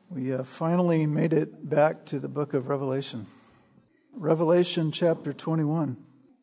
We finally made it back to the book of Revelation. Revelation chapter 21.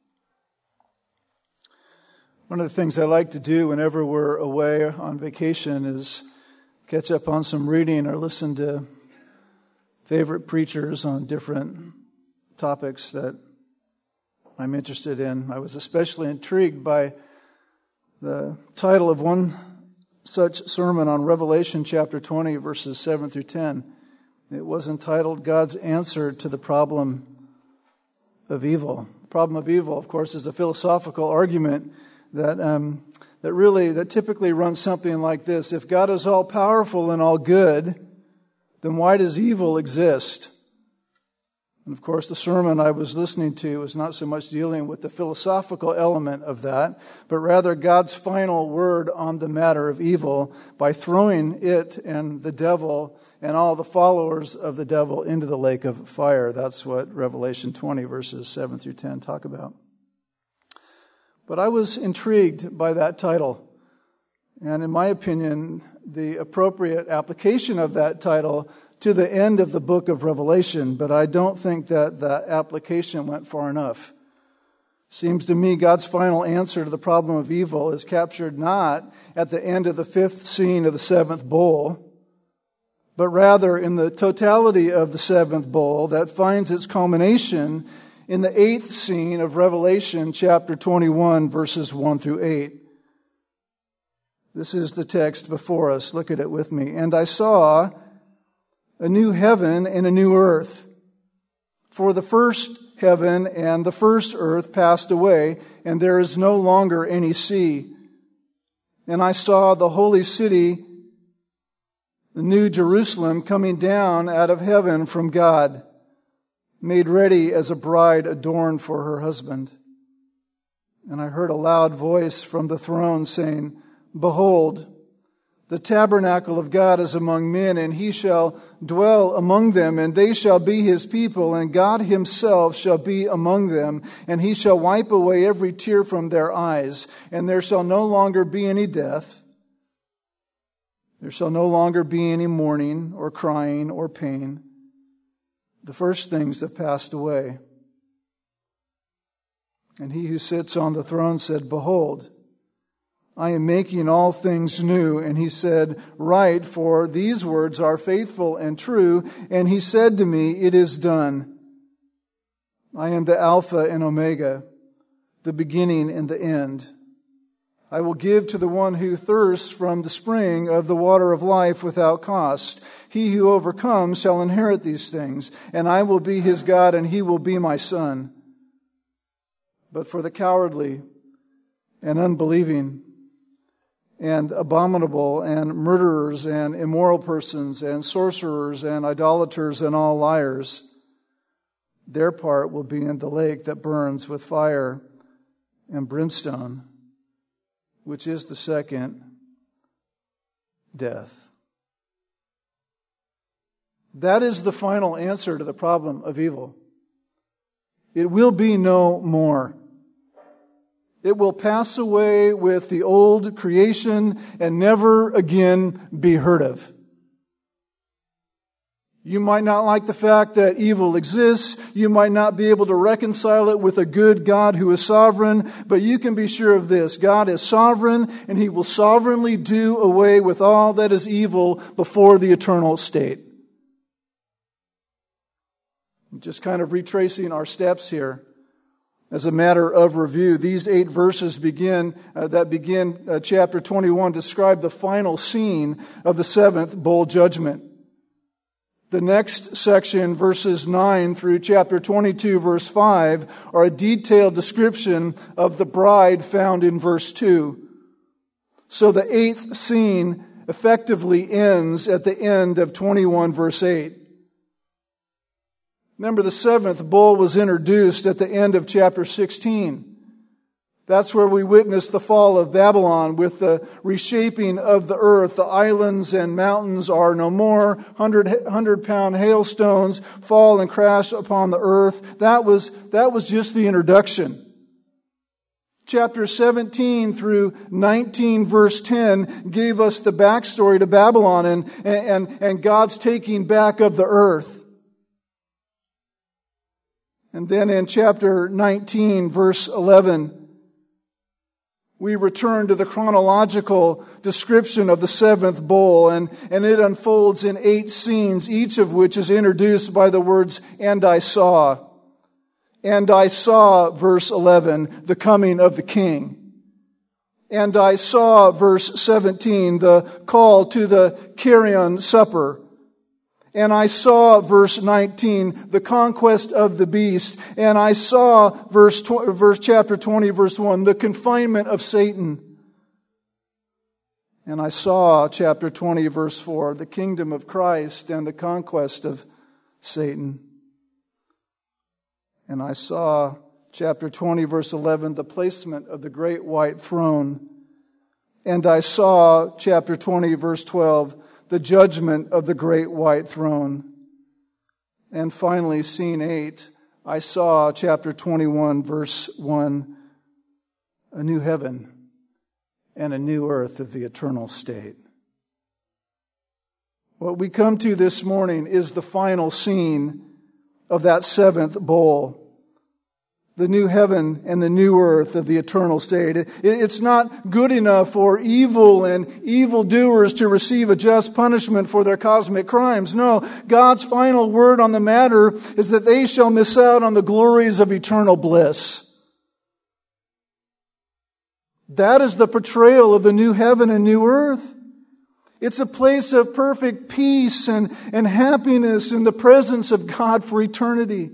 One of the things I like to do whenever we're away on vacation is catch up on some reading or listen to favorite preachers on different topics that I'm interested in. I was especially intrigued by the title of one such sermon on Revelation chapter 20, verses 7 through 10. It was entitled, God's Answer to the Problem of Evil. The problem of evil, of course, is a philosophical argument that typically runs something like this. If God is all powerful and all good, then why does evil exist? And of course, the sermon I was listening to was not so much dealing with the philosophical element of that, but rather God's final word on the matter of evil by throwing it and the devil and all the followers of the devil into the lake of fire. That's what Revelation 20, verses 7 through 10 talk about. But I was intrigued by that title. And in my opinion, the appropriate application of that title to the end of the book of Revelation, but I don't think that the application went far enough. Seems to me God's final answer to the problem of evil is captured not at the end of the fifth scene of the seventh bowl, but rather in the totality of the seventh bowl that finds its culmination in the eighth scene of Revelation chapter 21, verses 1 through 8. This is the text before us. Look at it with me. And I saw a new heaven and a new earth. For the first heaven and the first earth passed away, and there is no longer any sea. And I saw the holy city, the new Jerusalem, coming down out of heaven from God, made ready as a bride adorned for her husband. And I heard a loud voice from the throne saying, Behold, the tabernacle of God is among men, and he shall dwell among them, and they shall be his people, and God himself shall be among them, and he shall wipe away every tear from their eyes, and there shall no longer be any death. There shall no longer be any mourning, or crying, or pain. The first things have passed away. And he who sits on the throne said, Behold, I am making all things new. And he said, Write, for these words are faithful and true. And he said to me, It is done. I am the Alpha and Omega, the beginning and the end. I will give to the one who thirsts from the spring of the water of life without cost. He who overcomes shall inherit these things, and I will be his God, and he will be my son. But for the cowardly and unbelieving and abominable and murderers and immoral persons and sorcerers and idolaters and all liars, their part will be in the lake that burns with fire and brimstone, which is the second death. That is the final answer to the problem of evil. It will be no more. It will pass away with the old creation and never again be heard of. You might not like the fact that evil exists. You might not be able to reconcile it with a good God who is sovereign, but you can be sure of this. God is sovereign, and he will sovereignly do away with all that is evil before the eternal state. Just kind of retracing our steps here. As a matter of review, these 8 verses begin chapter 21 describe the final scene of the seventh bowl judgment. The next section, verses 9 through chapter 22, verse 5, are a detailed description of the bride found in verse 2. So the 8th scene effectively ends at the end of 21, verse 8. Remember, the seventh bowl was introduced at the end of chapter 16. That's where we witnessed the fall of Babylon with the reshaping of the earth. The islands and mountains are no more. 100-pound hailstones fall and crash upon the earth. That was just the introduction. Chapter 17 through 19 verse 10 gave us the backstory to Babylon and God's taking back of the earth. And then in chapter 19 verse 11, we return to the chronological description of the seventh bowl, and it unfolds in 8 scenes, each of which is introduced by the words, "And I saw." And I saw, verse 11, the coming of the king. And I saw, verse 17, the call to the Carrion supper. And I saw, verse 19, the conquest of the beast. And I saw, chapter 20, verse 1, the confinement of Satan. And I saw, chapter 20, verse 4, the kingdom of Christ and the conquest of Satan. And I saw, chapter 20, verse 11, the placement of the great white throne. And I saw, chapter 20, verse 12, the judgment of the great white throne. And finally, scene 8, I saw, chapter 21, verse 1, a new heaven and a new earth of the eternal state. What we come to this morning is the final scene of that seventh bowl. The new heaven and the new earth of the eternal state. It's not good enough for evil and evildoers to receive a just punishment for their cosmic crimes. No, God's final word on the matter is that they shall miss out on the glories of eternal bliss. That is the portrayal of the new heaven and new earth. It's a place of perfect peace and happiness in the presence of God for eternity.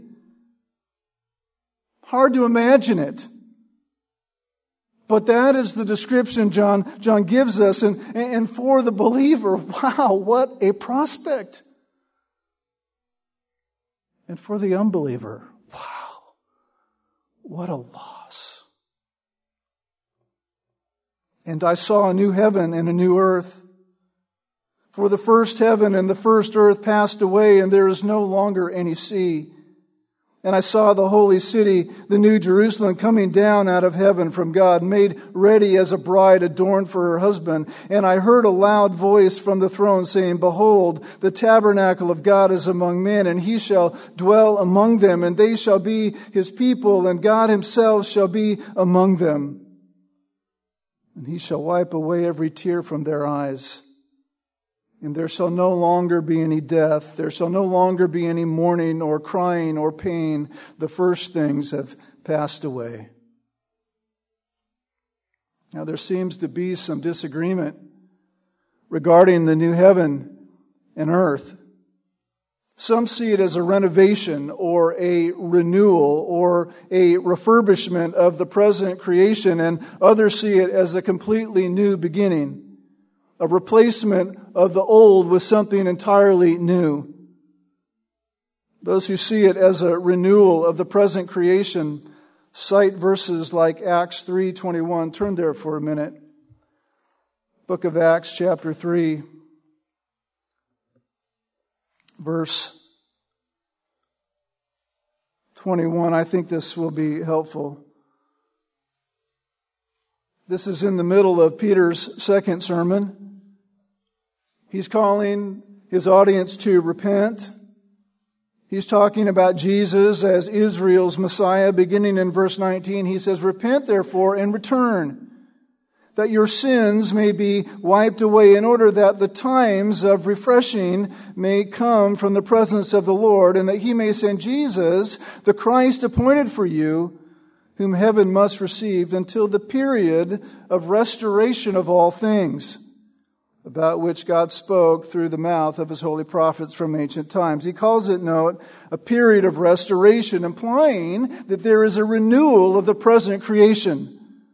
Hard to imagine it. But that is the description John gives us. And for the believer, wow, what a prospect. And for the unbeliever, wow, what a loss. And I saw a new heaven and a new earth. For the first heaven and the first earth passed away, and there is no longer any sea. And I saw the holy city, the new Jerusalem, coming down out of heaven from God, made ready as a bride adorned for her husband. And I heard a loud voice from the throne saying, "Behold, the tabernacle of God is among men, and he shall dwell among them, and they shall be his people, and God himself shall be among them. And he shall wipe away every tear from their eyes. And there shall no longer be any death. There shall no longer be any mourning or crying or pain. The first things have passed away." Now there seems to be some disagreement regarding the new heaven and earth. Some see it as a renovation or a renewal or a refurbishment of the present creation, and others see it as a completely new beginning. A replacement of the old with something entirely new. Those who see it as a renewal of the present creation cite verses like Acts 3:21. Turn there for a minute. Book of Acts, chapter 3, verse 21. I think this will be helpful. This is in the middle of Peter's second sermon. He's calling his audience to repent. He's talking about Jesus as Israel's Messiah. Beginning in verse 19, he says, "Repent therefore and return, that your sins may be wiped away, in order that the times of refreshing may come from the presence of the Lord, and that he may send Jesus, the Christ appointed for you, whom heaven must receive until the period of restoration of all things, about which God spoke through the mouth of his holy prophets from ancient times." He calls it, note, a period of restoration, implying that there is a renewal of the present creation.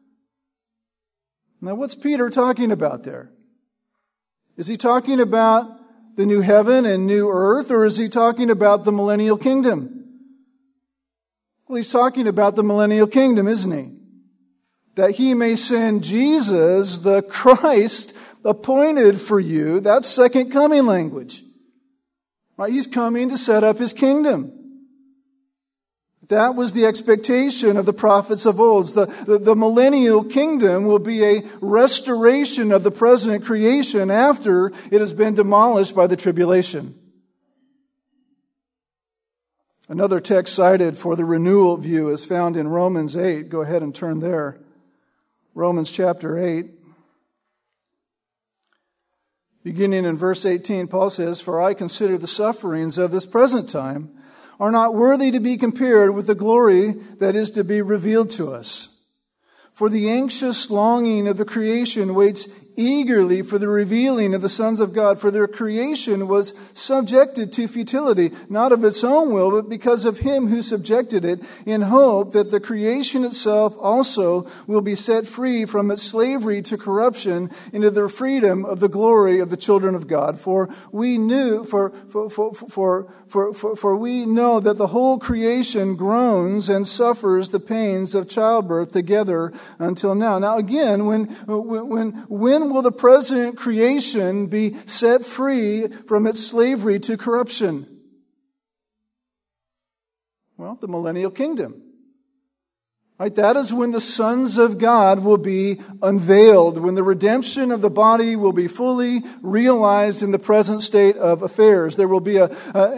Now, what's Peter talking about there? Is he talking about the new heaven and new earth, or is he talking about the millennial kingdom? Well, he's talking about the millennial kingdom, isn't he? That he may send Jesus, the Christ, appointed for you. That's second coming language. Right? He's coming to set up his kingdom. That was the expectation of the prophets of old. The millennial kingdom will be a restoration of the present creation after it has been demolished by the tribulation. Another text cited for the renewal view is found in Romans 8. Go ahead and turn there. Romans chapter 8. Beginning in verse 18, Paul says, "For I consider the sufferings of this present time are not worthy to be compared with the glory that is to be revealed to us. For the anxious longing of the creation waits eagerly for the revealing of the sons of God. For their creation was subjected to futility, not of its own will, but because of him who subjected it, in hope that the creation itself also will be set free from its slavery to corruption into the freedom of the glory of the children of God. For we know that the whole creation groans and suffers the pains of childbirth together until now." Now again, when will the present creation be set free from its slavery to corruption? Well, the millennial kingdom. Right? That is when the sons of God will be unveiled, when the redemption of the body will be fully realized in the present state of affairs. There will be a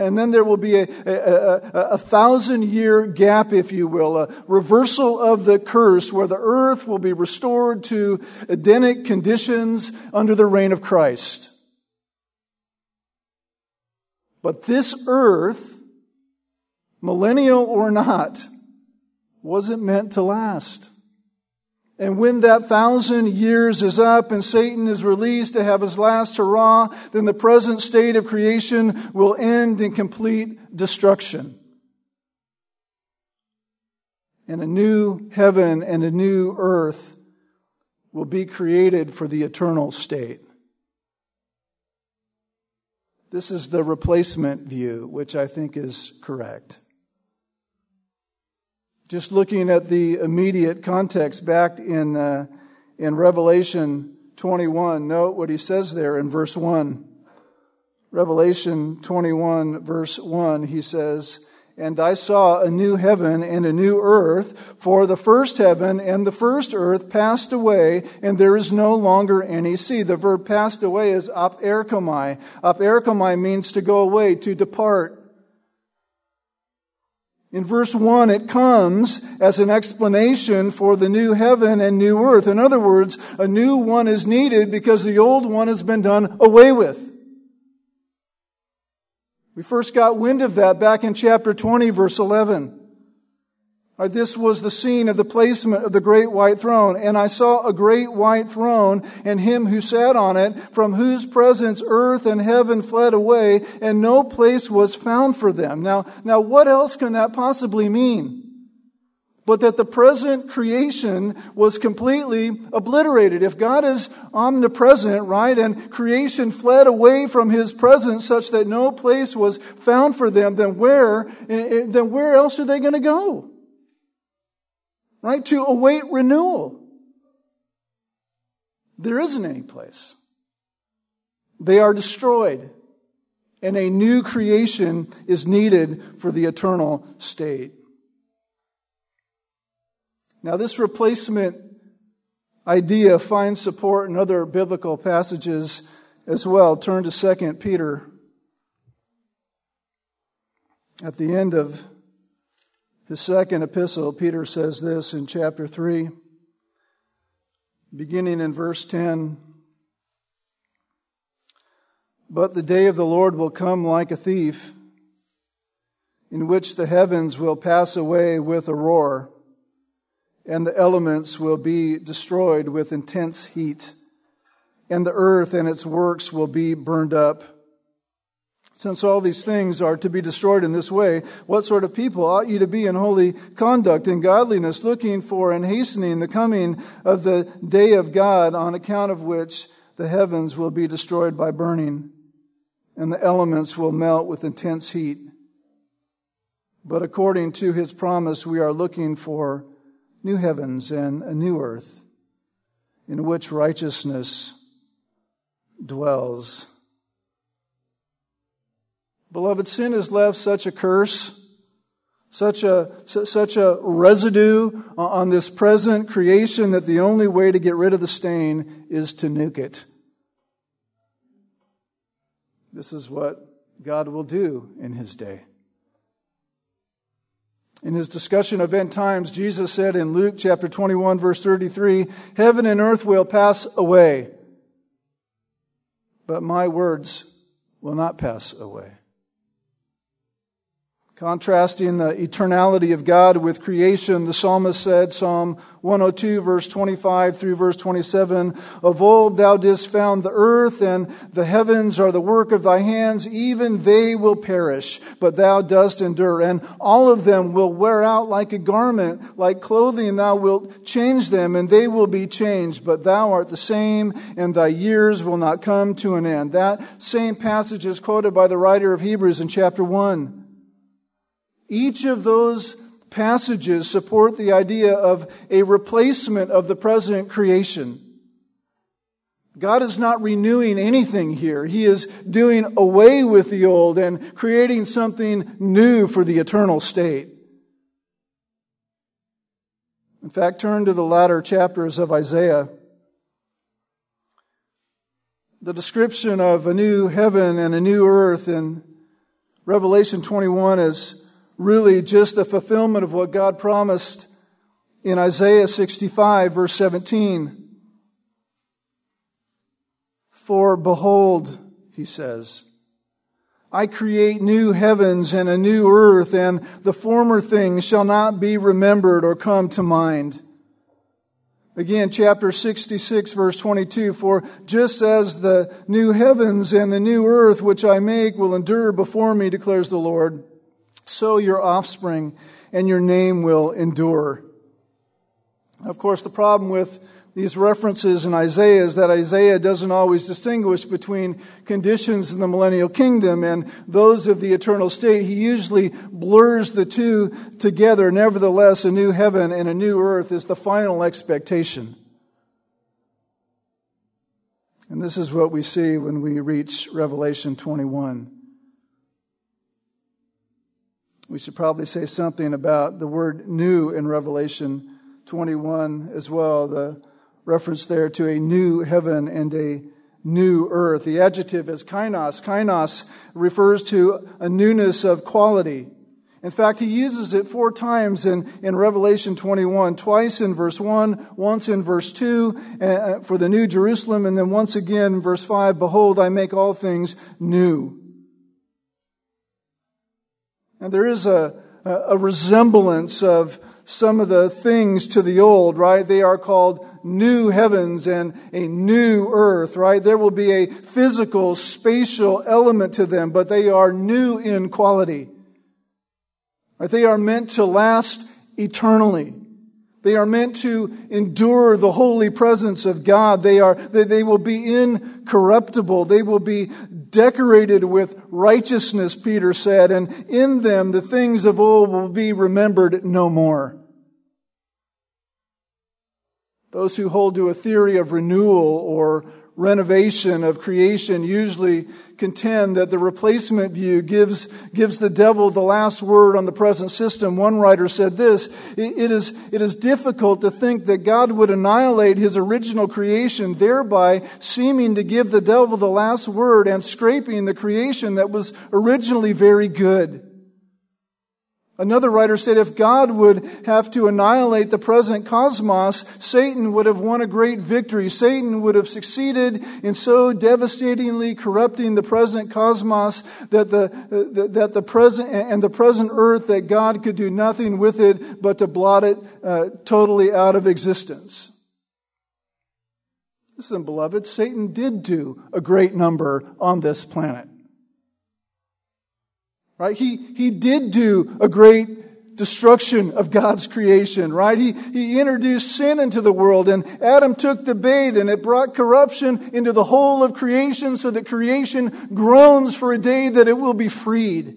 1,000-year gap, if you will, a reversal of the curse where the earth will be restored to Edenic conditions under the reign of Christ. But this earth, millennial or not, wasn't meant to last. And when that 1,000 years is up and Satan is released to have his last hurrah, then the present state of creation will end in complete destruction. And a new heaven and a new earth will be created for the eternal state. This is the replacement view, which I think is correct. Just looking at the immediate context back in Revelation 21, note what he says there in verse 1. Revelation 21, verse 1, he says, "And I saw a new heaven and a new earth, for the first heaven and the first earth passed away, and there is no longer any sea." The verb passed away is aperkomai. Aperkomai means to go away, to depart. In verse 1, it comes as an explanation for the new heaven and new earth. In other words, a new one is needed because the old one has been done away with. We first got wind of that back in chapter 20, verse 11. This was the scene of the placement of the great white throne. "And I saw a great white throne, and him who sat on it, from whose presence earth and heaven fled away, and no place was found for them." Now what else can that possibly mean? But that the present creation was completely obliterated. If God is omnipresent, right, and creation fled away from His presence such that no place was found for them, then where else are they going to go? Right? To await renewal. There isn't any place. They are destroyed. And a new creation is needed for the eternal state. Now, this replacement idea finds support in other biblical passages as well. Turn to 2 Peter. At the end of his second epistle, Peter says this in chapter 3, beginning in verse 10. "But the day of the Lord will come like a thief, in which the heavens will pass away with a roar, and the elements will be destroyed with intense heat, and the earth and its works will be burned up. Since all these things are to be destroyed in this way, what sort of people ought you to be in holy conduct and godliness, looking for and hastening the coming of the day of God, on account of which the heavens will be destroyed by burning, and the elements will melt with intense heat? But according to His promise, we are looking for new heavens and a new earth, in which righteousness dwells." Beloved, sin has left such a curse, such a residue on this present creation that the only way to get rid of the stain is to nuke it. This is what God will do in His day. In His discussion of end times, Jesus said in Luke chapter 21, verse 33, "Heaven and earth will pass away, but my words will not pass away." Contrasting the eternality of God with creation, the psalmist said, Psalm 102, verse 25 through verse 27, "Of old thou didst found the earth, and the heavens are the work of thy hands. Even they will perish, but thou dost endure. And all of them will wear out like a garment, like clothing thou wilt change them, and they will be changed. But thou art the same, and thy years will not come to an end." That same passage is quoted by the writer of Hebrews in chapter 1. Each of those passages support the idea of a replacement of the present creation. God is not renewing anything here. He is doing away with the old and creating something new for the eternal state. In fact, turn to the latter chapters of Isaiah. The description of a new heaven and a new earth in Revelation 21 is really just the fulfillment of what God promised in Isaiah 65, verse 17. "For behold," he says, "I create new heavens and a new earth, and the former things shall not be remembered or come to mind." Again, chapter 66, verse 22, "For just as the new heavens and the new earth which I make will endure before me, declares the Lord, so your offspring and your name will endure." Of course, the problem with these references in Isaiah is that Isaiah doesn't always distinguish between conditions in the millennial kingdom and those of the eternal state. He usually blurs the two together. Nevertheless, a new heaven and a new earth is the final expectation. And this is what we see when we reach Revelation 21. We should probably say something about the word new in Revelation 21 as well. The reference there to a new heaven and a new earth. The adjective is kainos. Kainos refers to a newness of quality. In fact, he uses it 4 times in Revelation 21. Twice in verse 1, once in verse 2 for the New Jerusalem, and then once again in verse 5, "Behold, I make all things new." And there is a resemblance of some of the things to the old, right? They are called new heavens and a new earth, right? There will be a physical, spatial element to them, but they are new in quality. Right? They are meant to last eternally. They are meant to endure the holy presence of God. They will be incorruptible. They will be decorated with righteousness, Peter said, and in them the things of old will be remembered no more. Those who hold to a theory of renewal or renovation of creation usually contend that the replacement view gives the devil the last word on the present system. One writer said this, it is difficult to think that God would annihilate His original creation, thereby seeming to give the devil the last word and scraping the creation that was originally very good. Another writer said if God would have to annihilate the present cosmos, Satan would have won a great victory. Satan would have succeeded in so devastatingly corrupting the present cosmos that the present earth, that God could do nothing with it but to blot it totally out of existence. Listen, beloved, Satan did do a great number on this planet. Right? He did do a great destruction of God's creation, right? He introduced sin into the world, and Adam took the bait, and it brought corruption into the whole of creation so that creation groans for a day that it will be freed.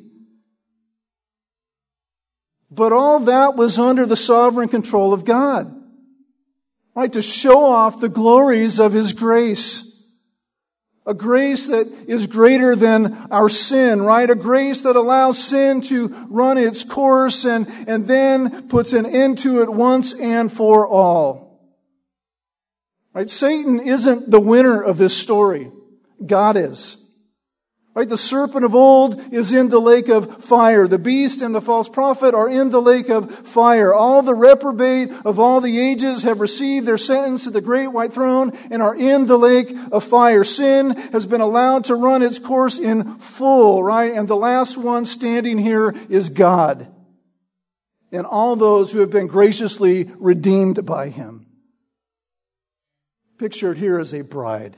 But all that was under the sovereign control of God, right? To show off the glories of His grace. A grace that is greater than our sin, right? A grace that allows sin to run its course and then puts an end to it once and for all. Right? Satan isn't the winner of this story. God is. Right? The serpent of old is in the lake of fire. The beast and the false prophet are in the lake of fire. All the reprobate of all the ages have received their sentence at the great white throne and are in the lake of fire. Sin has been allowed to run its course in full, right? And the last one standing here is God. And all those who have been graciously redeemed by Him. Pictured here as a bride.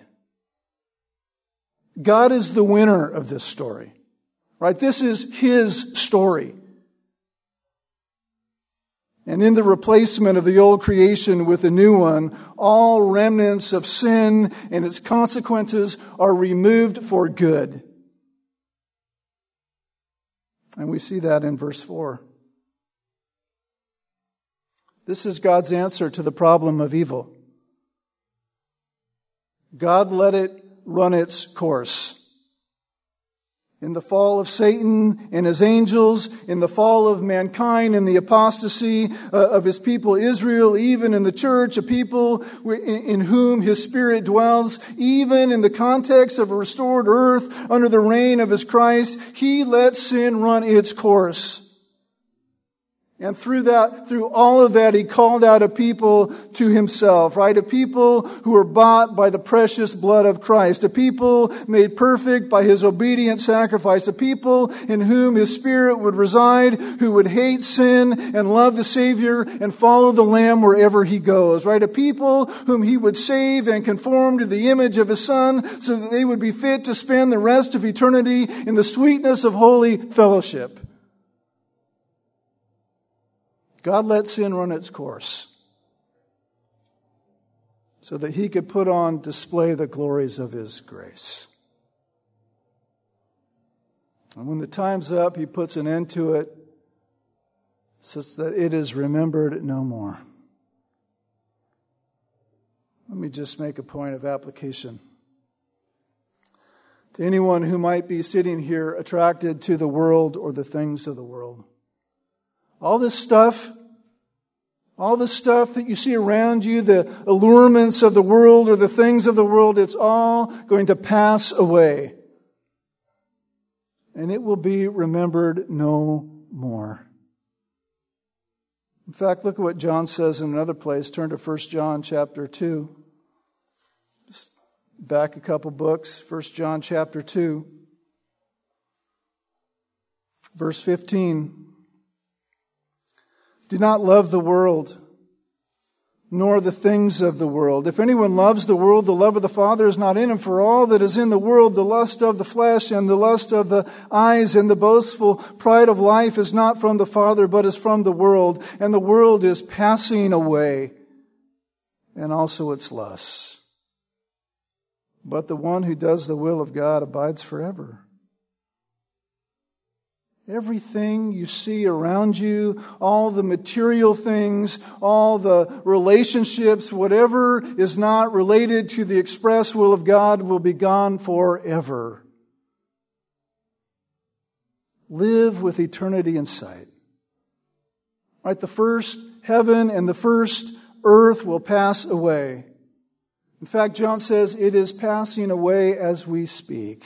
God is the winner of this story, right? This is His story. And in the replacement of the old creation with the new one, all remnants of sin and its consequences are removed for good. And we see that in verse 4. This is God's answer to the problem of evil. God let it run its course. In the fall of Satan and his angels, in the fall of mankind and the apostasy of His people Israel, even in the church, a people in whom His Spirit dwells, even in the context of a restored earth under the reign of His Christ, He let sin run its course. And through all of that, He called out a people to Himself, right? A people who were bought by the precious blood of Christ. A people made perfect by His obedient sacrifice. A people in whom His Spirit would reside, who would hate sin and love the Savior and follow the Lamb wherever He goes, right? A people whom He would save and conform to the image of His Son so that they would be fit to spend the rest of eternity in the sweetness of holy fellowship. God let sin run its course so that He could put on display the glories of His grace. And when the time's up, He puts an end to it such that it is remembered no more. Let me just make a point of application. To anyone who might be sitting here attracted to the world or the things of the world. All this stuff that you see around you, the allurements of the world or the things of the world, it's all going to pass away. And it will be remembered no more. In fact, look at what John says in another place. Turn to 1 John chapter 2. Just back a couple books. 1 John chapter 2. Verse 15. Do not love the world, nor the things of the world. If anyone loves the world, the love of the Father is not in him. For all that is in the world, the lust of the flesh and the lust of the eyes and the boastful pride of life is not from the Father, but is from the world. And the world is passing away, and also its lusts. But the one who does the will of God abides forever. Everything you see around you, all the material things, all the relationships, whatever is not related to the express will of God will be gone forever. Live with eternity in sight. Right? The first heaven and the first earth will pass away. In fact, John says it is passing away as we speak.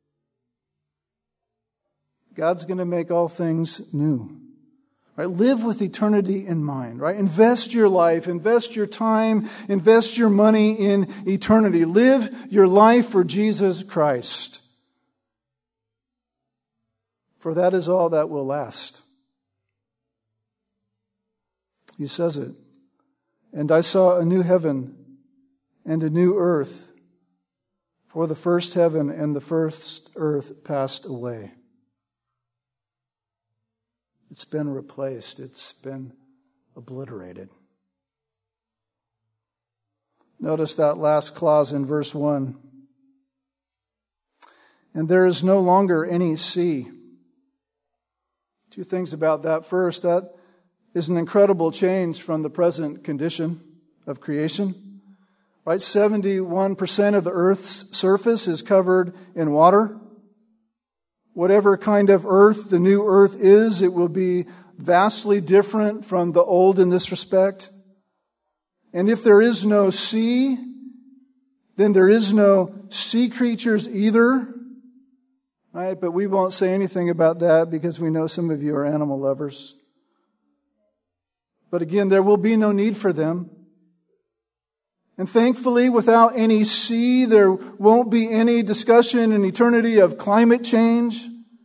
God's going to make all things new. Right? Live with eternity in mind. Right? Invest your life, invest your time, invest your money in eternity. Live your life for Jesus Christ. For that is all that will last. He says it. And I saw a new heaven and a new earth, for the first heaven and the first earth passed away. It's been replaced. It's been obliterated. Notice that last clause in verse 1. And there is no longer any sea. Two things about that. First, that is an incredible change from the present condition of creation. Right? 71% of the earth's surface is covered in water. Whatever kind of earth the new earth is, it will be vastly different from the old in this respect. And if there is no sea, then there is no sea creatures either. Right? But we won't say anything about that because we know some of you are animal lovers. But again, there will be no need for them. And thankfully, without any sea, there won't be any discussion in eternity of climate change.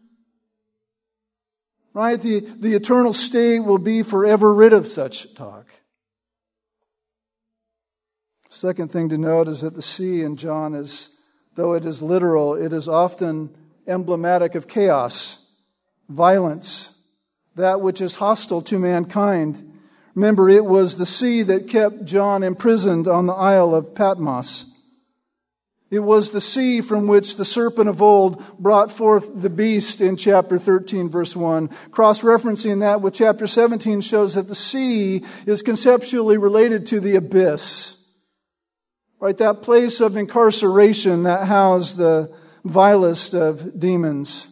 Right? The eternal state will be forever rid of such talk. Second thing to note is that the sea in John is, though it is literal, it is often emblematic of chaos, violence, that which is hostile to mankind. Remember, it was the sea that kept John imprisoned on the Isle of Patmos. It was the sea from which the serpent of old brought forth the beast in chapter 13, verse 1. Cross-referencing that with chapter 17 shows that the sea is conceptually related to the abyss. Right, that place of incarceration that housed the vilest of demons.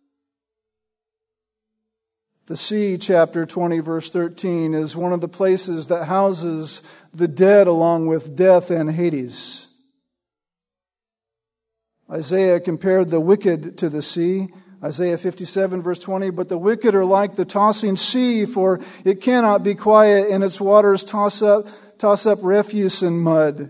The sea, chapter 20, verse 13, is one of the places that houses the dead along with death and Hades. Isaiah compared the wicked to the sea. Isaiah 57, verse 20, but the wicked are like the tossing sea, for it cannot be quiet, and its waters toss up refuse and mud.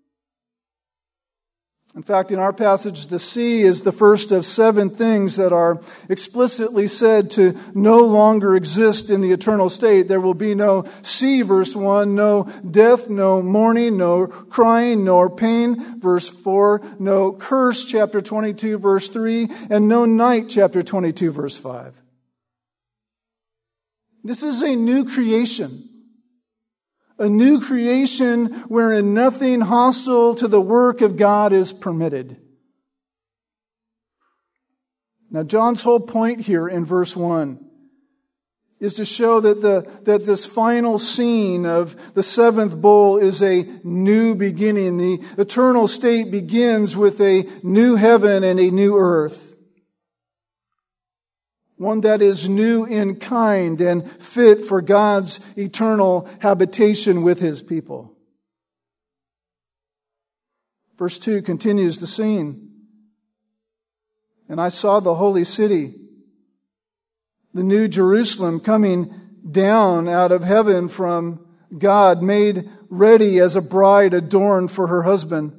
In fact, in our passage, the sea is the first of 7 things that are explicitly said to no longer exist in the eternal state. There will be no sea, verse 1, no death, no mourning, no crying, nor pain, verse 4, no curse, chapter 22, verse 3, and no night, chapter 22, verse 5. This is a new creation. A new creation wherein nothing hostile to the work of God is permitted. Now, John's whole point here in verse 1 is to show that this final scene of the 7th bowl is a new beginning. The eternal state begins with a new heaven and a new earth. One that is new in kind and fit for God's eternal habitation with His people. Verse 2 continues the scene. And I saw the holy city, the new Jerusalem, coming down out of heaven from God, made ready as a bride adorned for her husband.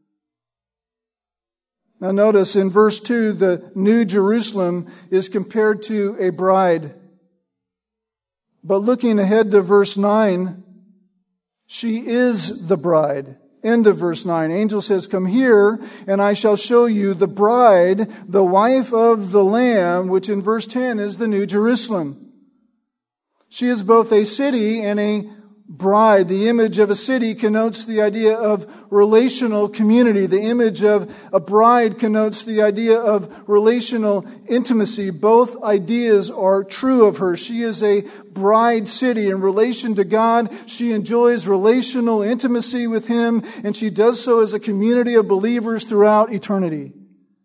Now notice in verse 2, the new Jerusalem is compared to a bride. But looking ahead to verse 9, she is the bride. End of verse 9. Angel says, come here, and I shall show you the bride, the wife of the Lamb, which in verse 10 is the new Jerusalem. She is both a city and a bride. The image of a city connotes the idea of relational community. The image of a bride connotes the idea of relational intimacy. Both ideas are true of her. She is a bride city in relation to God. She enjoys relational intimacy with Him, and she does so as a community of believers throughout eternity.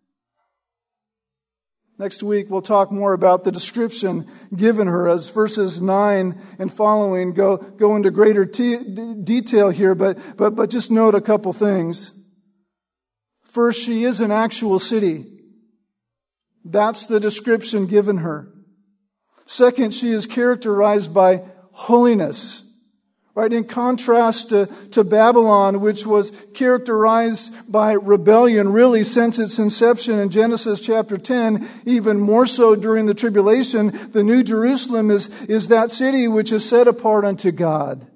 Next week, we'll talk more about the description given her as verses 9 and following go into greater detail here, but just note a couple things. First, she is an actual city. That's the description given her. Second, she is characterized by holiness. Right, in contrast to Babylon, which was characterized by rebellion really since its inception in Genesis chapter 10, even more so during the tribulation, the New Jerusalem is that city which is set apart unto God.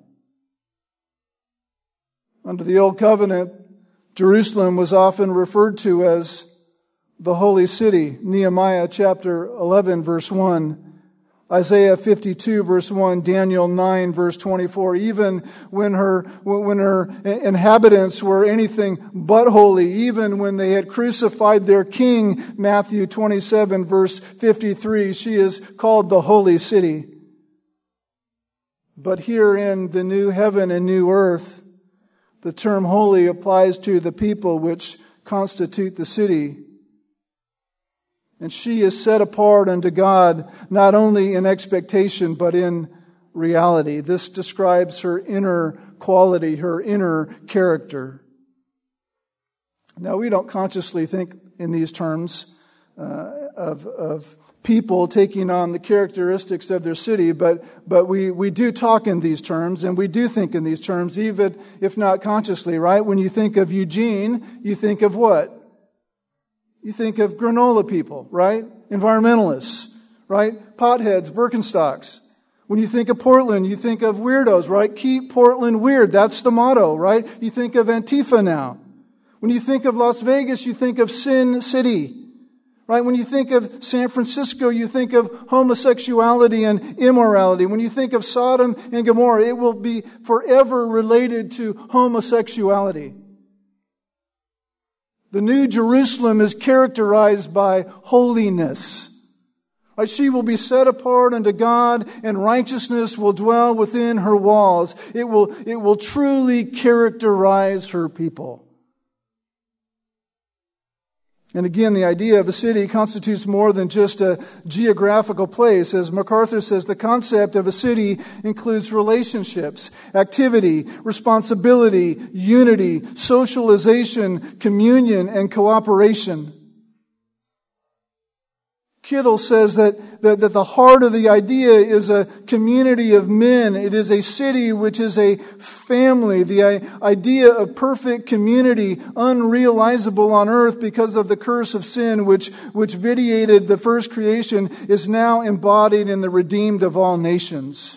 Under the Old Covenant, Jerusalem was often referred to as the holy city. Nehemiah chapter 11, verse 1. Isaiah 52, verse 1, Daniel 9, verse 24. Even when her inhabitants were anything but holy, even when they had crucified their king, Matthew 27, verse 53, she is called the holy city. But here in the new heaven and new earth, The term holy applies to the people which constitute the city. And she is set apart unto God, not only in expectation, but in reality. This describes her inner quality, her inner character. Now, we don't consciously think in these terms of people taking on the characteristics of their city, but we do talk in these terms, and we do think in these terms, even if not consciously, right? When you think of Eugene, you think of what? You think of granola people, right? Environmentalists, right? Potheads, Birkenstocks. When you think of Portland, you think of weirdos, right? Keep Portland weird. That's the motto, right? You think of Antifa now. When you think of Las Vegas, you think of Sin City. Right? When you think of San Francisco, you think of homosexuality and immorality. When you think of Sodom and Gomorrah, it will be forever related to homosexuality. The New Jerusalem is characterized by holiness. Right? She will be set apart unto God, and righteousness will dwell within her walls. It will truly characterize her people. And again, the idea of a city constitutes more than just a geographical place. As MacArthur says, the concept of a city includes relationships, activity, responsibility, unity, socialization, communion, and cooperation. Kittle says that the heart of the idea is a community of men. It is a city which is a family. The idea of perfect community, unrealizable on earth because of the curse of sin which vitiated the first creation, is now embodied in the redeemed of all nations.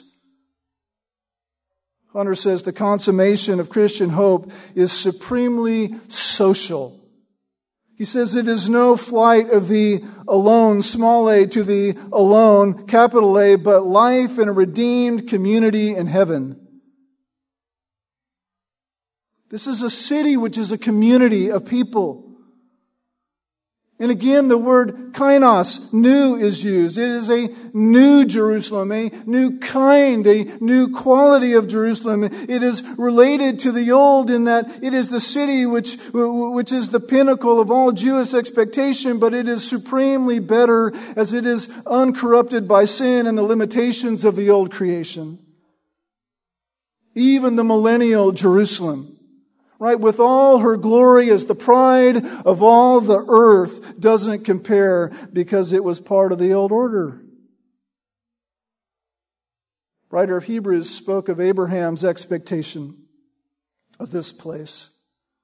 Hunter says the consummation of Christian hope is supremely social. He says it is no flight of the alone, small a, to the alone, capital A, but life in a redeemed community in heaven. This is a city which is a community of people. And again, the word kainos, new, is used. It is a new Jerusalem, a new kind, a new quality of Jerusalem. It is related to the old in that it is the city which is the pinnacle of all Jewish expectation, but it is supremely better as it is uncorrupted by sin and the limitations of the old creation. Even the millennial Jerusalem, right, with all her glory as the pride of all the earth, doesn't compare because it was part of the old order. Writer of Hebrews spoke of Abraham's expectation of this place.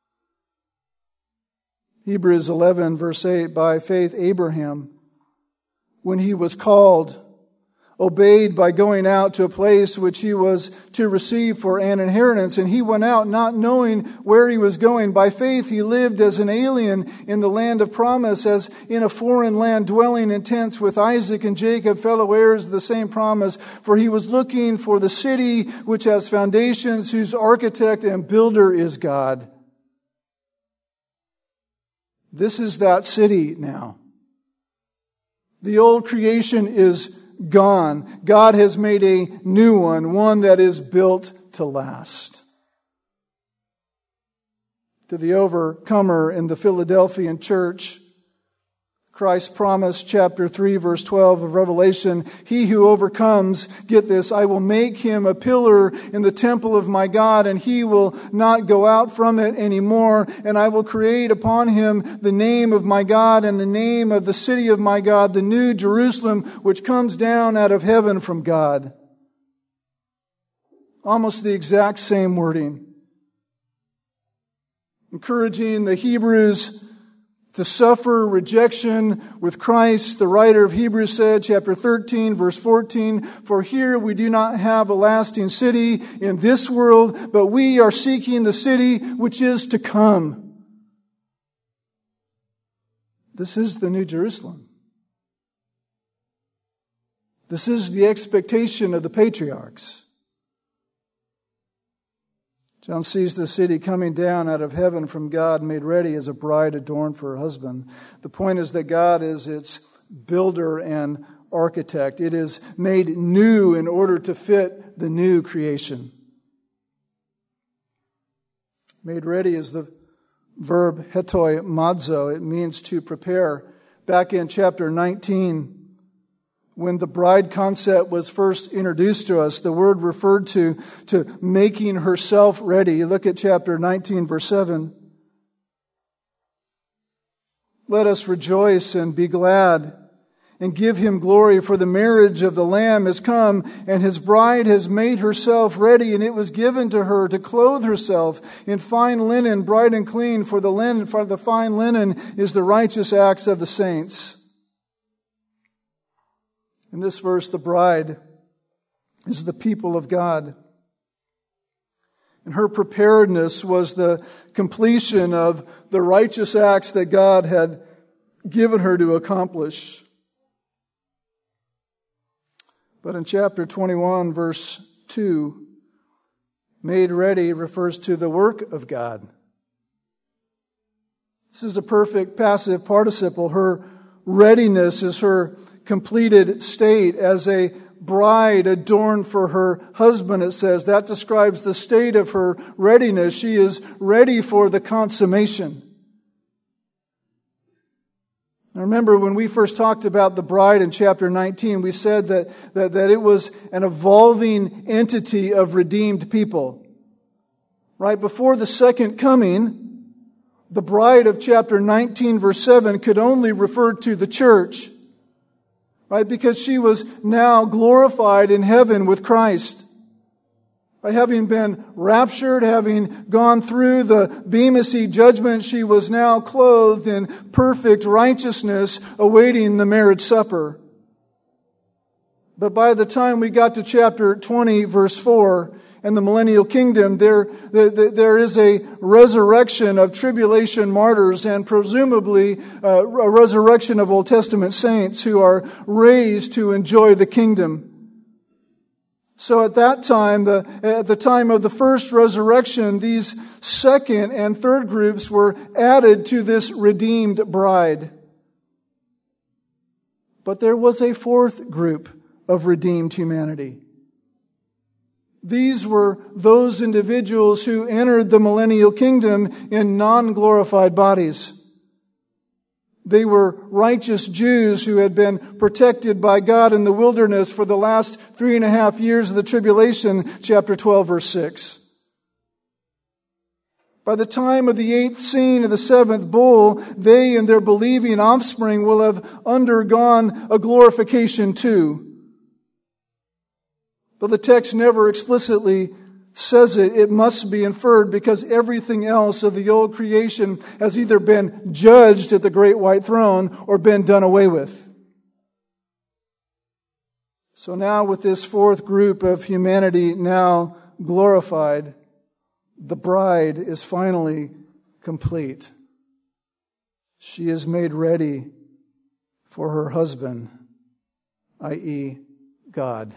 Hebrews 11, verse 8, by faith Abraham, when he was called, obeyed by going out to a place which he was to receive for an inheritance. And he went out not knowing where he was going. By faith he lived as an alien in the land of promise, as in a foreign land, dwelling in tents with Isaac and Jacob, fellow heirs of the same promise. For he was looking for the city which has foundations, whose architect and builder is God. This is that city now. The old creation is gone. God has made a new one that is built to last. To the overcomer in the Philadelphian church, Christ promised, chapter 3, verse 12 of Revelation, he who overcomes, get this, I will make him a pillar in the temple of my God, and he will not go out from it anymore. And I will create upon him the name of my God and the name of the city of my God, the new Jerusalem, which comes down out of heaven from God. Almost the exact same wording. Encouraging the Hebrews to suffer rejection with Christ. The writer of Hebrews said, chapter 13, verse 14, for here we do not have a lasting city in this world, but we are seeking the city which is to come. This is the New Jerusalem. This is the expectation of the patriarchs. John sees the city coming down out of heaven from God, made ready as a bride adorned for her husband. The point is that God is its builder and architect. It is made new in order to fit the new creation. Made ready is the verb hetoi madzo. It means to prepare. Back in chapter 19, when the bride concept was first introduced to us, the word referred to making herself ready. You look at chapter 19, verse 7. Let us rejoice and be glad and give him glory, for the marriage of the Lamb has come, and his bride has made herself ready, and it was given to her to clothe herself in fine linen, bright and clean, for the fine linen is the righteous acts of the saints. In this verse, the bride is the people of God. And her preparedness was the completion of the righteous acts that God had given her to accomplish. But in chapter 21, verse 2, made ready refers to the work of God. This is a perfect passive participle. Her readiness is her completed state as a bride adorned for her husband, it says. That describes the state of her readiness. She is ready for the consummation. I remember when we first talked about the bride in chapter 19, we said that it was an evolving entity of redeemed people. Right before the second coming, the bride of chapter 19, verse 7 could only refer to the church. Right? Because she was now glorified in heaven with Christ. By having been raptured, having gone through the Bema Seat judgment, she was now clothed in perfect righteousness, awaiting the marriage supper. But by the time we got to chapter 20, verse 4, and the millennial kingdom, there is a resurrection of tribulation martyrs and presumably a resurrection of Old Testament saints who are raised to enjoy the kingdom. So at that time, at the time of the first resurrection, these second and third groups were added to this redeemed bride. But there was a fourth group of redeemed humanity. These were those individuals who entered the millennial kingdom in non-glorified bodies. They were righteous Jews who had been protected by God in the wilderness for the last 3.5 years of the tribulation, chapter 12, verse 6. By the time of the 8th scene of the 7th bowl, they and their believing offspring will have undergone a glorification too. But the text never explicitly says it. It must be inferred because everything else of the old creation has either been judged at the great white throne or been done away with. So now with this fourth group of humanity now glorified, the bride is finally complete. She is made ready for her husband, i.e., God.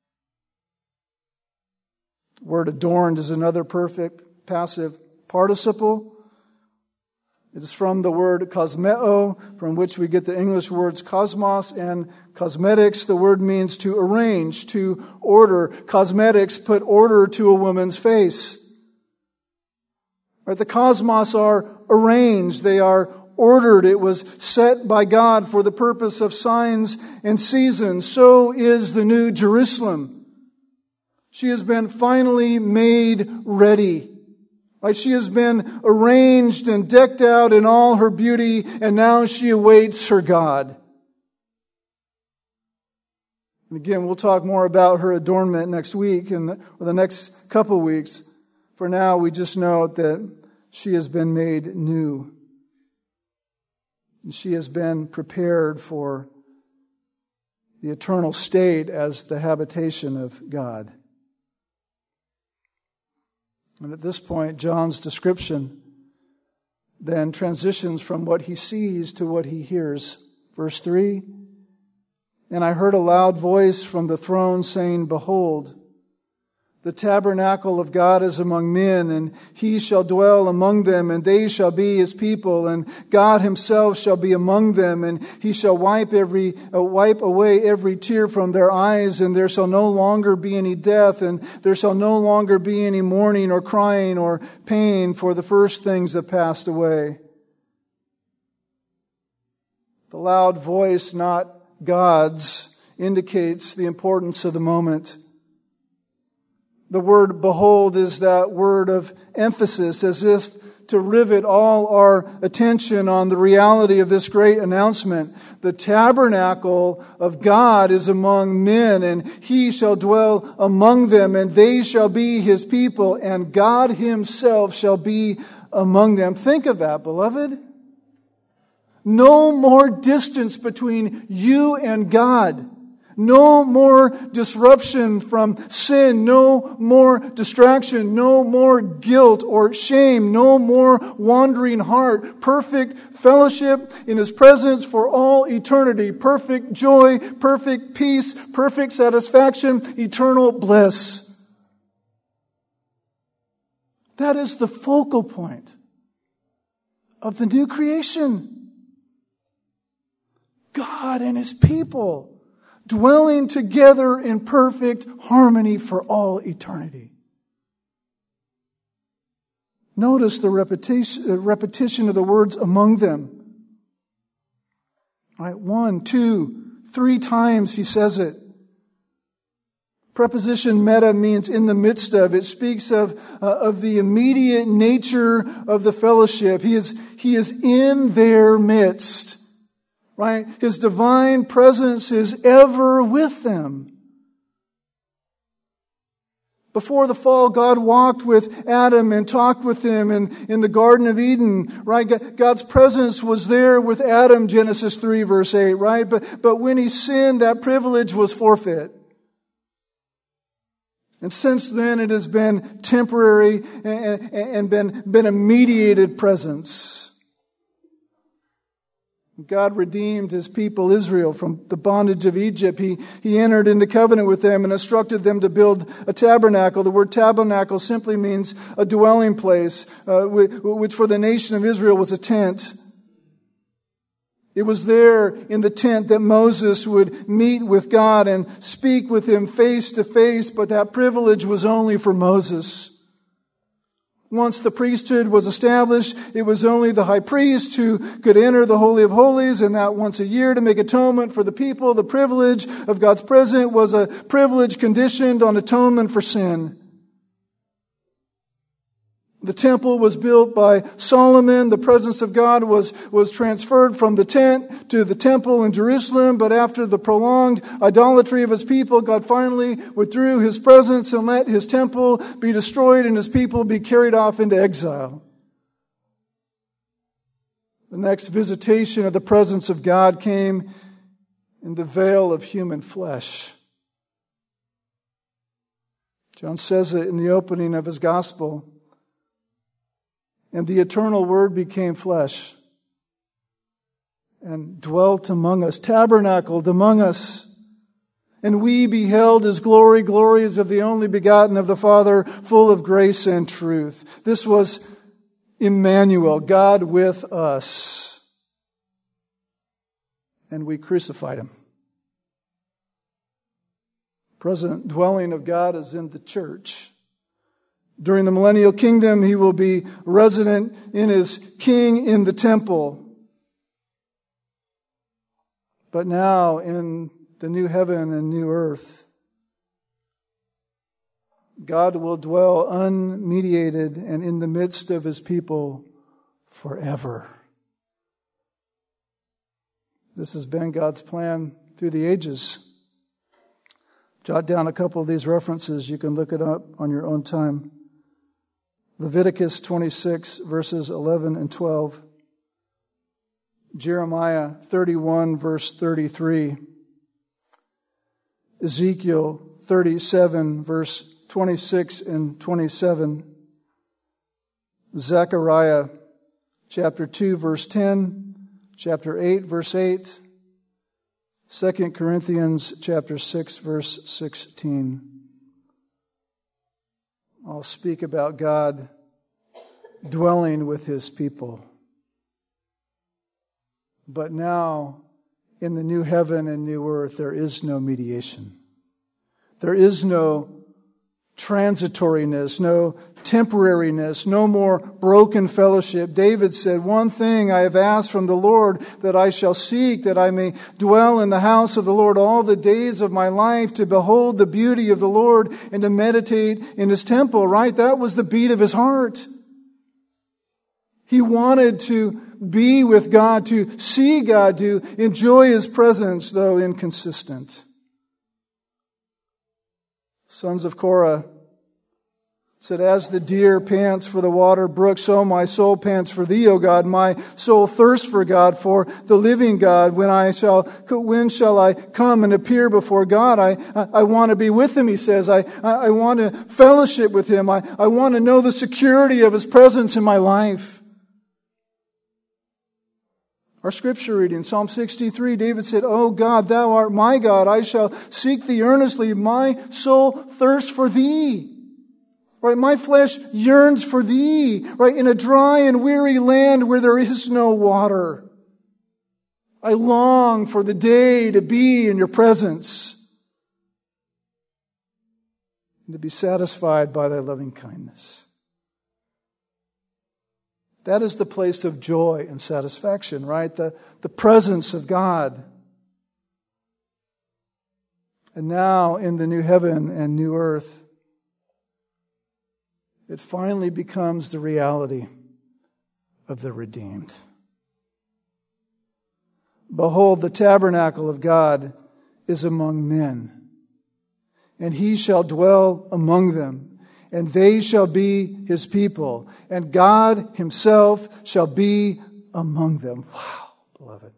The word adorned is another perfect passive participle. It is from the word kosmeo, from which we get the English words cosmos and cosmetics. The word means to arrange, to order. Cosmetics put order to a woman's face. Right? The cosmos are arranged. They are ordered. It was set by God for the purpose of signs and seasons. So is the New Jerusalem. She has been finally made ready. Right? She has been arranged and decked out in all her beauty, and now she awaits her God. And again, we'll talk more about her adornment next week or the next couple of weeks. For now, we just note that she has been made new. And she has been prepared for the eternal state as the habitation of God. And at this point, John's description then transitions from what he sees to what he hears. Verse 3, "And I heard a loud voice from the throne saying, 'Behold, The tabernacle of God is among men, and he shall dwell among them, and they shall be his people, and God himself shall be among them, and he shall wipe away every tear from their eyes, and there shall no longer be any death, and there shall no longer be any mourning or crying or pain, for the first things have passed away. The loud voice, not God's, indicates the importance of the moment. The word behold is that word of emphasis, as if to rivet all our attention on the reality of this great announcement. The tabernacle of God is among men, and he shall dwell among them, and they shall be his people, and God himself shall be among them. Think of that, beloved. No more distance between you and God. No more disruption from sin, no more distraction, no more guilt or shame, no more wandering heart. Perfect fellowship in his presence for all eternity. Perfect joy, perfect peace, perfect satisfaction, eternal bliss. That is the focal point of the new creation. God and his people dwelling together in perfect harmony for all eternity. Notice the repetition of the words among them. All right, 1, 2, 3 times he says it. Preposition meta means in the midst of. It speaks of the immediate nature of the fellowship. He is in their midst. Right? His divine presence is ever with them. Before the fall, God walked with Adam and talked with him in the Garden of Eden. Right? God's presence was there with Adam, Genesis 3, verse 8. Right? But when he sinned, that privilege was forfeit. And since then, it has been temporary and been a mediated presence. God redeemed his people Israel from the bondage of Egypt. He entered into covenant with them and instructed them to build a tabernacle. The word tabernacle simply means a dwelling place, which for the nation of Israel was a tent. It was there in the tent that Moses would meet with God and speak with him face to face, but that privilege was only for Moses. Once the priesthood was established, it was only the high priest who could enter the Holy of Holies, and that once a year to make atonement for the people. The privilege of God's presence was a privilege conditioned on atonement for sin. The temple was built by Solomon. The presence of God was transferred from the tent to the temple in Jerusalem. But after the prolonged idolatry of his people, God finally withdrew his presence and let his temple be destroyed and his people be carried off into exile. The next visitation of the presence of God came in the veil of human flesh. John says it in the opening of his gospel. And the eternal Word became flesh and dwelt among us, tabernacled among us. And we beheld his glory, glories of the only begotten of the Father, full of grace and truth. This was Emmanuel, God with us. And we crucified him. Present dwelling of God is in the church. During the millennial kingdom, he will be resident in his king in the temple. But now in the new heaven and new earth, God will dwell unmediated and in the midst of his people forever. This has been God's plan through the ages. Jot down a couple of these references. You can look it up on your own time. Leviticus 26, verses 11 and 12. Jeremiah 31, verse 33. Ezekiel 37, verse 26 and 27. Zechariah chapter 2, verse 10. Chapter 8, verse 8. 2 Corinthians chapter 6, verse 16. I'll speak about God dwelling with His people. But now, in the new heaven and new earth, there is no mediation. There is no transitoriness, no temporariness, no more broken fellowship. David said, "One thing I have asked from the Lord, that I shall seek, that I may dwell in the house of the Lord all the days of my life, to behold the beauty of the Lord and to meditate in His temple." Right? That was the beat of his heart. He wanted to be with God, to see God, to enjoy His presence, though inconsistent. Sons of Korah said, "As the deer pants for the water brook, so my soul pants for Thee, O God. My soul thirsts for God, for the living God. When shall I come and appear before God?" I want to be with Him, he says. I want to fellowship with Him. I want to know the security of His presence in my life. Our scripture reading, Psalm 63, David said, "O God, Thou art my God. I shall seek Thee earnestly. My soul thirsts for Thee." Right? My flesh yearns for Thee. Right? In a dry and weary land where there is no water. I long for the day to be in Your presence and to be satisfied by Thy loving kindness. That is the place of joy and satisfaction, right? The presence of God. And now in the new heaven and new earth, it finally becomes the reality of the redeemed. "Behold, the tabernacle of God is among men, and He shall dwell among them. And they shall be His people, and God Himself shall be among them." Wow, beloved.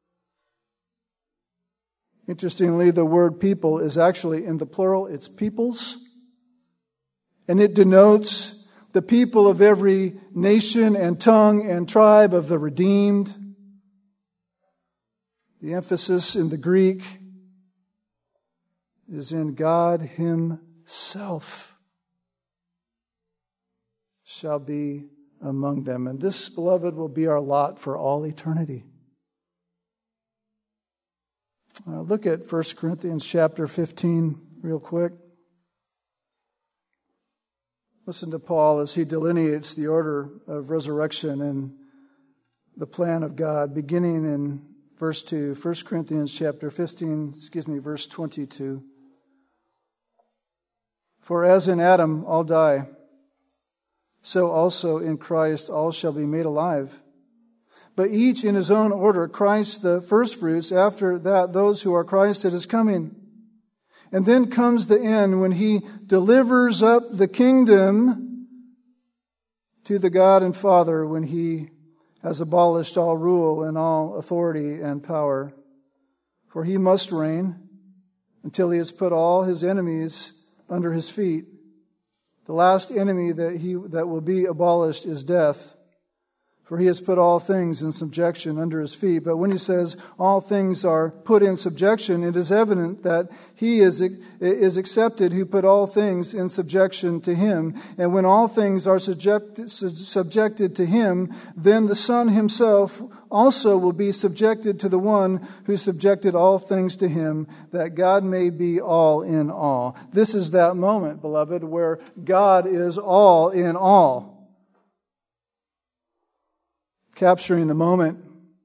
Interestingly, the word people is actually in the plural. It's peoples. And it denotes the people of every nation and tongue and tribe of the redeemed. The emphasis in the Greek is in God Himself shall be among them. And this, beloved, will be our lot for all eternity. Look at 1 Corinthians chapter 15 real quick. Listen to Paul as he delineates the order of resurrection and the plan of God, beginning in verse 2, 1 Corinthians chapter 15, verse 22. "For as in Adam all die, so also in Christ all shall be made alive. But each in his own order, Christ the firstfruits, after that those who are Christ at His coming. And then comes the end, when He delivers up the kingdom to the God and Father, when He has abolished all rule and all authority and power. For He must reign until He has put all His enemies under His feet. The last enemy that will be abolished is death, for He has put all things in subjection under His feet. But when He says all things are put in subjection, it is evident that He is accepted who put all things in subjection to Him. And when all things are subjected to Him, then the Son Himself also will be subjected to the one who subjected all things to Him, that God may be all in all. This is that moment, beloved, where God is all in all. Capturing the moment.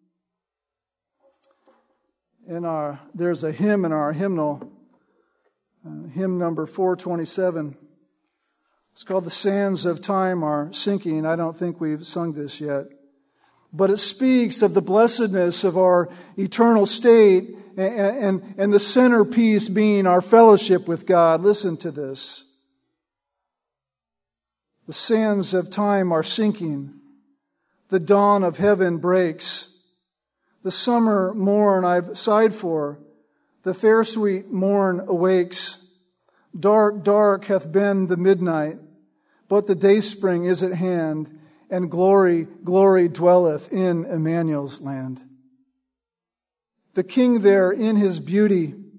There's a hymn in our hymnal, hymn number 427. It's called "The Sands of Time Are Sinking." I don't think we've sung this yet. But it speaks of the blessedness of our eternal state and the centerpiece being our fellowship with God. Listen to this. "The sands of time are sinking. The dawn of heaven breaks. The summer morn I've sighed for, the fair sweet morn awakes. Dark, dark hath been the midnight, but the dayspring is at hand, and glory, glory dwelleth in Emmanuel's land. The King there in His beauty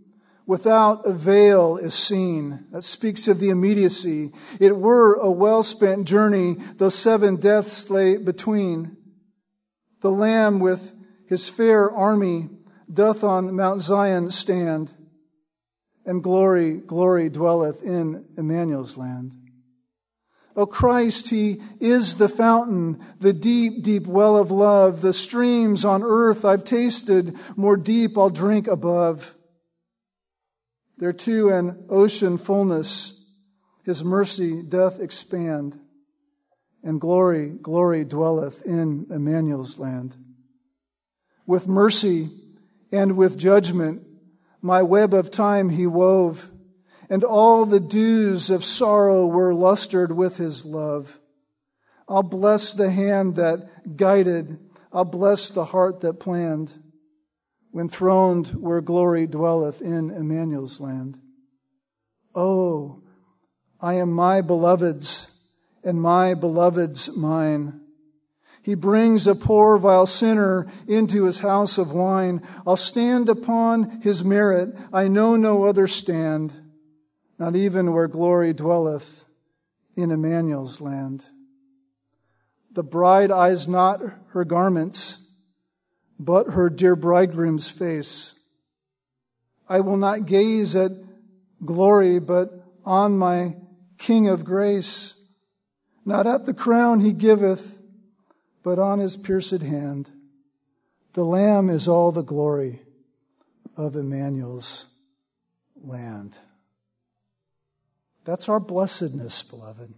without a veil is seen. That speaks of the immediacy. It were a well-spent journey, though 7 deaths lay between. The Lamb with his fair army doth on Mount Zion stand, and glory, glory dwelleth in Emmanuel's land. O Christ, he is the fountain, the deep, deep well of love. The streams on earth I've tasted, more deep I'll drink above. There too an ocean fullness, his mercy doth expand, and glory, glory dwelleth in Emmanuel's land. With mercy and with judgment, my web of time he wove, and all the dews of sorrow were lustered with his love. I'll bless the hand that guided, I'll bless the heart that planned, when throned where glory dwelleth in Emmanuel's land. Oh, I am my beloved's, and my beloved's mine. He brings a poor vile sinner into his house of wine. I'll stand upon his merit. I know no other stand, not even where glory dwelleth in Emmanuel's land. The bride eyes not her garments, but her dear bridegroom's face. I will not gaze at glory, but on my King of grace. Not at the crown he giveth, but on his pierced hand. The Lamb is all the glory of Emmanuel's land. That's our blessedness, beloved.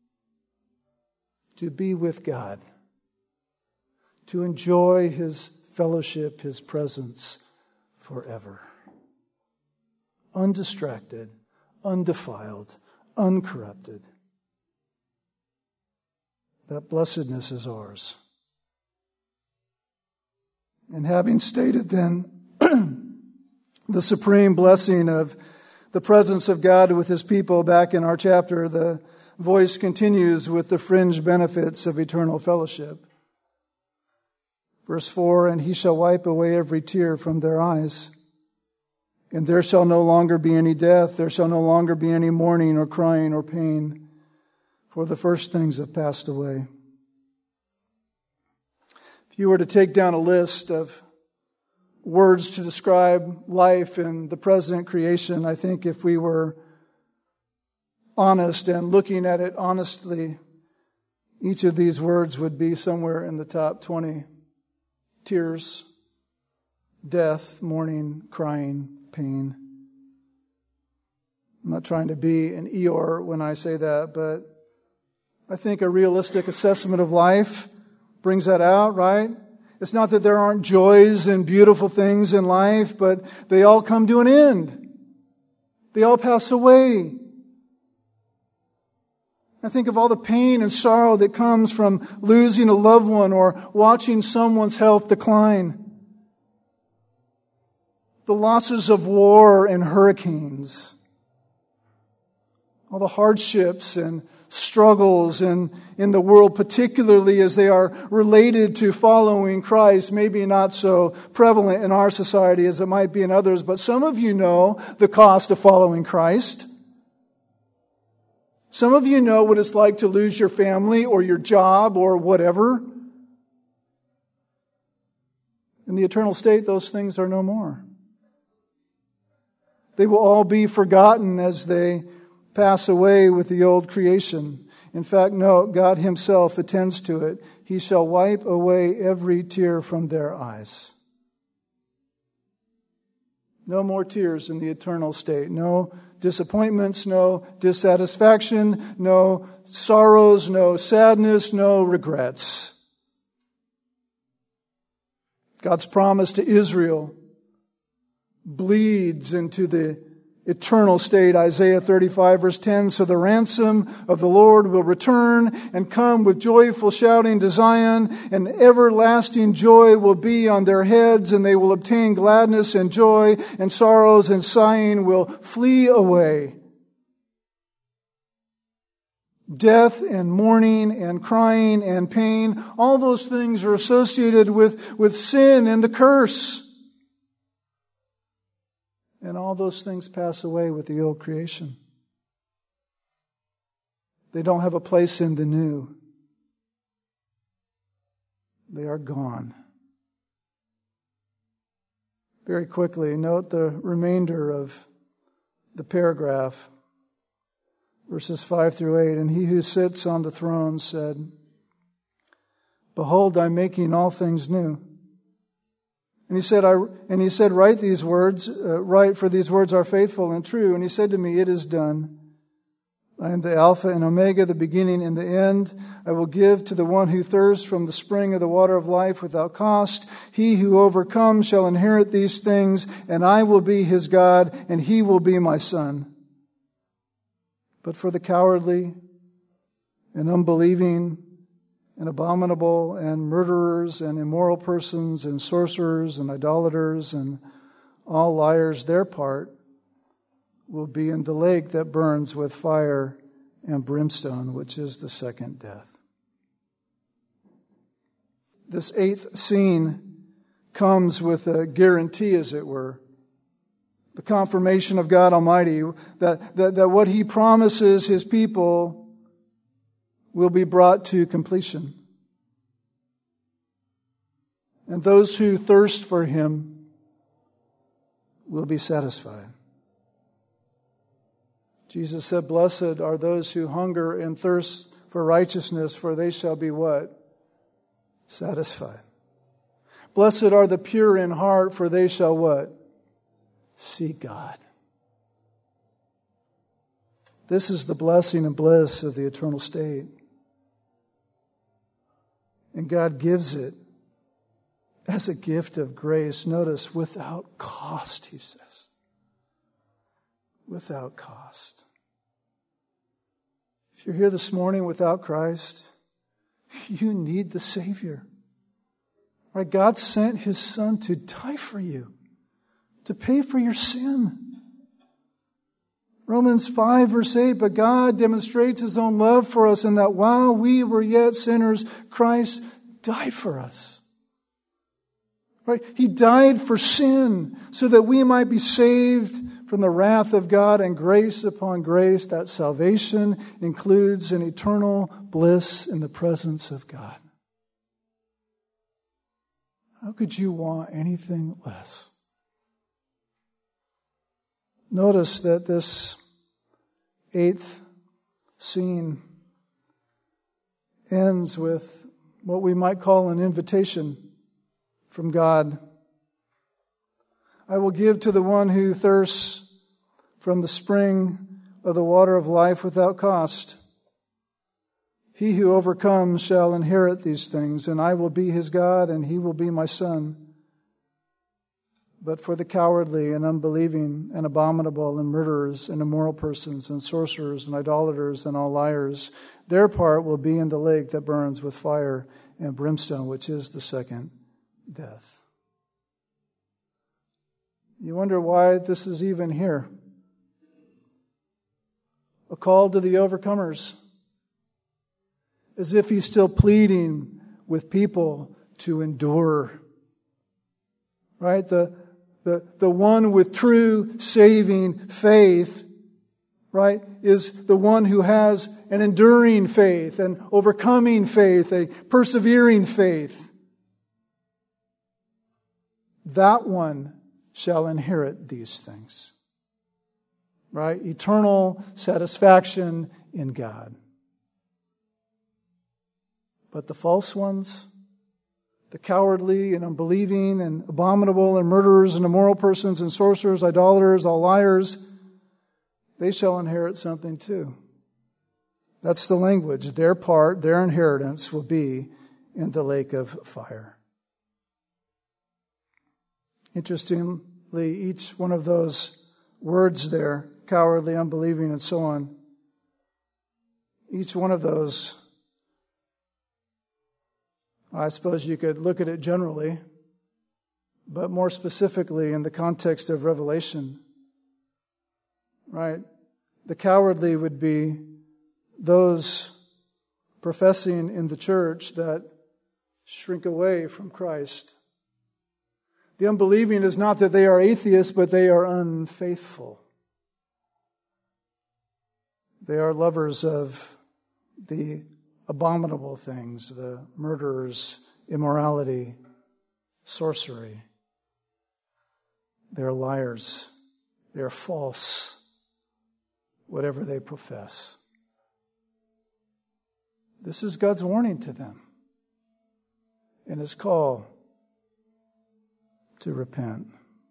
To be with God, to enjoy his fellowship, his presence forever. Undistracted, undefiled, uncorrupted. That blessedness is ours. And having stated then the supreme blessing of the presence of God with his people back in our chapter, the voice continues with the fringe benefits of eternal fellowship. Verse 4, and he shall wipe away every tear from their eyes. And there shall no longer be any death. There shall no longer be any mourning or crying or pain, for the first things have passed away. If you were to take down a list of words to describe life in the present creation, I think if we were honest and looking at it honestly, each of these words would be somewhere in the top 20. Tears, death, mourning, crying, pain. I'm not trying to be an Eeyore when I say that, but I think a realistic assessment of life brings that out, right? It's not that there aren't joys and beautiful things in life, but they all come to an end. They all pass away. I think of all the pain and sorrow that comes from losing a loved one or watching someone's health decline. The losses of war and hurricanes. All the hardships and struggles in the world, particularly as they are related to following Christ, maybe not so prevalent in our society as it might be in others, but some of you know the cost of following Christ. Some of you know what it's like to lose your family or your job or whatever. In the eternal state, those things are no more. They will all be forgotten as they pass away with the old creation. In fact, no, God himself attends to it. He shall wipe away every tear from their eyes. No more tears in the eternal state. No disappointments, no dissatisfaction, no sorrows, no sadness, no regrets. God's promise to Israel bleeds into the eternal state. Isaiah 35 verse 10, so the ransom of the Lord will return and come with joyful shouting to Zion, and everlasting joy will be on their heads, and they will obtain gladness and joy, and sorrows and sighing will flee away. Death and mourning and crying and pain, all those things are associated with sin and the curse. And all those things pass away with the old creation. They don't have a place in the new. They are gone. Very quickly, note the remainder of the paragraph, verses 5 through 8. And he who sits on the throne said, "Behold, I'm making all things new." And he said, "Write these words, for these words are faithful and true." And he said to me, "It is done. I am the Alpha and Omega, the beginning and the end. I will give to the one who thirsts from the spring of the water of life without cost. He who overcomes shall inherit these things, and I will be his God, and he will be my son. But for the cowardly and unbelieving and abominable and murderers and immoral persons and sorcerers and idolaters and all liars, their part will be in the lake that burns with fire and brimstone, which is the second death. This eighth scene comes with a guarantee, as it were, the confirmation of God Almighty that what He promises His people will be brought to completion. And those who thirst for Him will be satisfied. Jesus said, "Blessed are those who hunger and thirst for righteousness, for they shall be" what? Satisfied. "Blessed are the pure in heart, for they shall" what? See God. This is the blessing and bliss of the eternal state. And God gives it as a gift of grace. Notice, without cost, He says. Without cost. If you're here this morning without Christ, you need the Savior. Right? God sent His Son to die for you, to pay for your sin. Romans 5 verse 8, but God demonstrates His own love for us in that while we were yet sinners, Christ died for us. Right? He died for sin so that we might be saved from the wrath of God, and grace upon grace. That salvation includes an eternal bliss in the presence of God. How could you want anything less? Notice that this eighth scene ends with what we might call an invitation from God. "I will give to the one who thirsts from the spring of the water of life without cost. He who overcomes shall inherit these things, and I will be his God, and he will be my son. But for the cowardly and unbelieving and abominable and murderers and immoral persons and sorcerers and idolaters and all liars, their part will be in the lake that burns with fire and brimstone, which is the second death." You wonder why this is even here. A call to the overcomers. As if He's still pleading with people to endure. Right? The one with true saving faith, right, is the one who has an enduring faith, an overcoming faith, a persevering faith. That one shall inherit these things. Right? Eternal satisfaction in God. But the false ones, the cowardly and unbelieving and abominable and murderers and immoral persons and sorcerers, idolaters, all liars, they shall inherit something too. That's the language. Their part, their inheritance will be in the lake of fire. Interestingly, each one of those words there, cowardly, unbelieving, and so on, each one of those, I suppose you could look at it generally, but more specifically in the context of Revelation, right? The cowardly would be those professing in the church that shrink away from Christ. The unbelieving is not that they are atheists, but they are unfaithful. They are lovers of the abominable things, the murderers, immorality, sorcery. They are liars. They are false, whatever they profess. This is God's warning to them and His call to repent.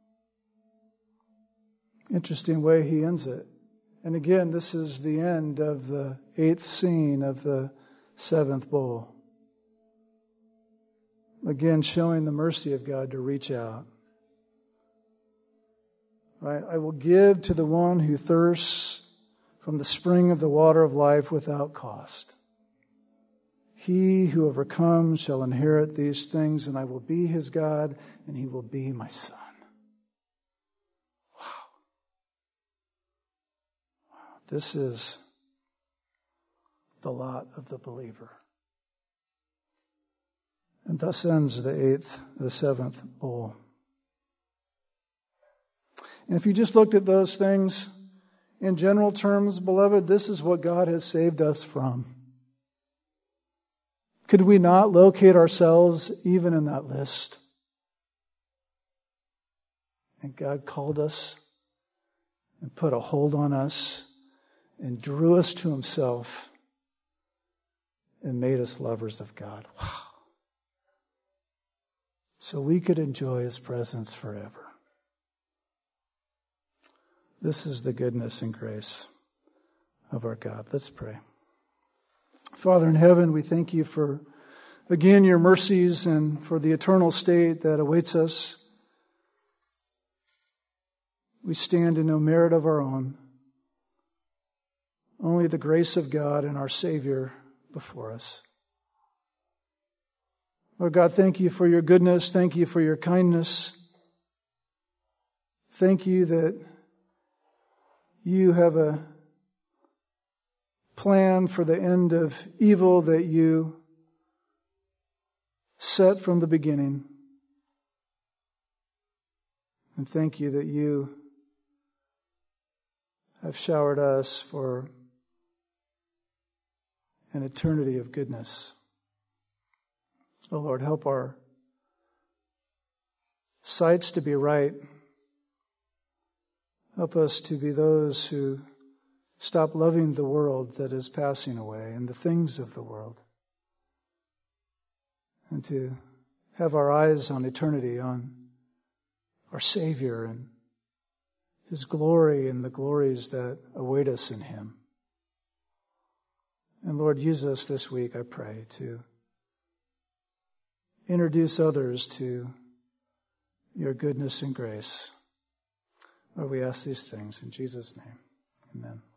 Interesting way He ends it. And again, this is the end of the 8th scene of the 7th bowl. Again, showing the mercy of God to reach out. Right? I will give to the one who thirsts from the spring of the water of life without cost. He who overcomes shall inherit these things, and I will be his God, and he will be my son. Wow. This is the lot of the believer. And thus ends the 7th bowl. And if you just looked at those things in general terms, beloved, this is what God has saved us from. Could we not locate ourselves even in that list? And God called us and put a hold on us and drew us to Himself and made us lovers of God. Wow. So we could enjoy His presence forever. This is the goodness and grace of our God. Let's pray. Father in heaven, we thank you for, again, your mercies and for the eternal state that awaits us. We stand in no merit of our own, only the grace of God and our Savior before us. Lord God, thank you for your goodness. Thank you for your kindness. Thank you that you have a plan for the end of evil that you set from the beginning. And thank you that you have showered us for an eternity of goodness. Oh Lord, help our sights to be right. Help us to be those who stop loving the world that is passing away and the things of the world, and to have our eyes on eternity, on our Savior and His glory and the glories that await us in Him. And Lord, use us this week, I pray, to introduce others to your goodness and grace. Lord, we ask these things in Jesus' name. Amen.